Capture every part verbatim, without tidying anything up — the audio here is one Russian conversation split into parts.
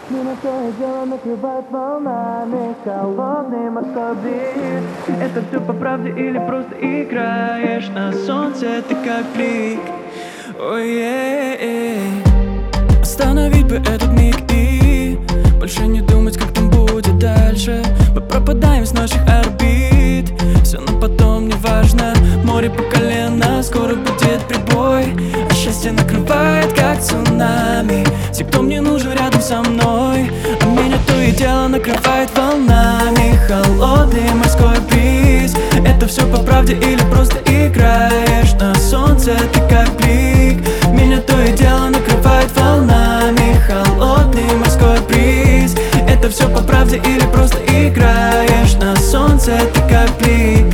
Меня то и дело накрывает волнами, холодный морской бриз. Это все по правде или просто играешь? На солнце ты как блик. Ой-ей-ей. Остановить бы этот миг и больше не думать, как там будет дальше. Мы пропадаем с наших орбит, все на потом, не важно. Море по колено, скоро будет прибой, а счастье накрывает, как цунами. Все, кто мне нужен рядом со мной, а меня то и дело накрывает волнами. Холодный морской бриз. Это все по правде или просто играешь? На солнце ты как блик. Меня то и дело накрывает волнами. Холодный морской бриз. Это все по правде или просто играешь? На солнце ты как блик.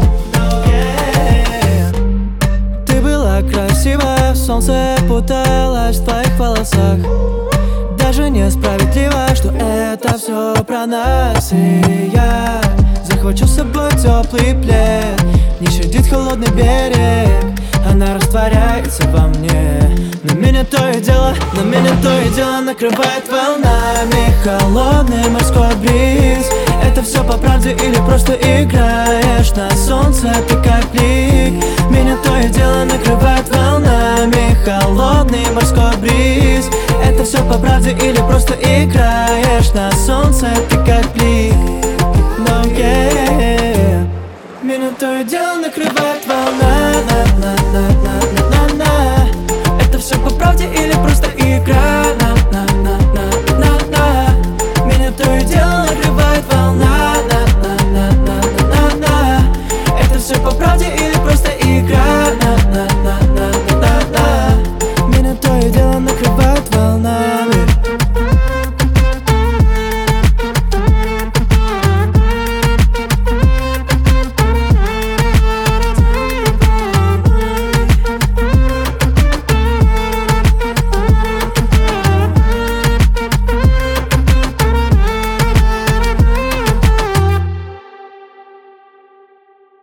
Ты была красивая, солнце путалось в твоих волосах. Даже несправедливо, что это все про нас. И я захвачу с собой теплый плед. Не щадит холодный берег, она растворяется во мне. На меня то и дело, на меня то и дело накрывает волнами. Холодный морской бриз. Это все по правде или просто играешь? На солнце ты как блик. Меня то и дело накрывает волнами. Холодный морской бриз. Это все по правде или просто играешь? На солнце ты